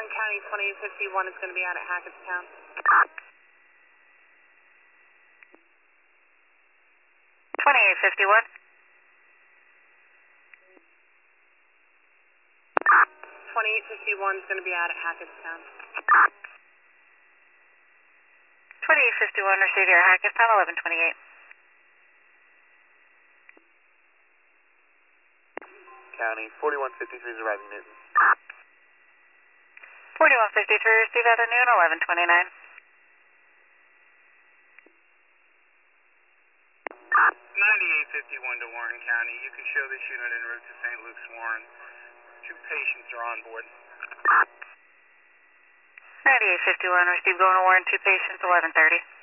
Warren County 2851 is going to be out at Hackettstown. 2851. 2851 is going to be out at Hackettstown. 2851, receive your Hackettstown, 1128. County 4153 is arriving Newton. 4153, receive out at noon, 1129. 9851 to Warren County. You can show this unit en route to St. Luke's Warren. 2 patients are on board. 9851, receive going to Warren, 2 patients, 1130.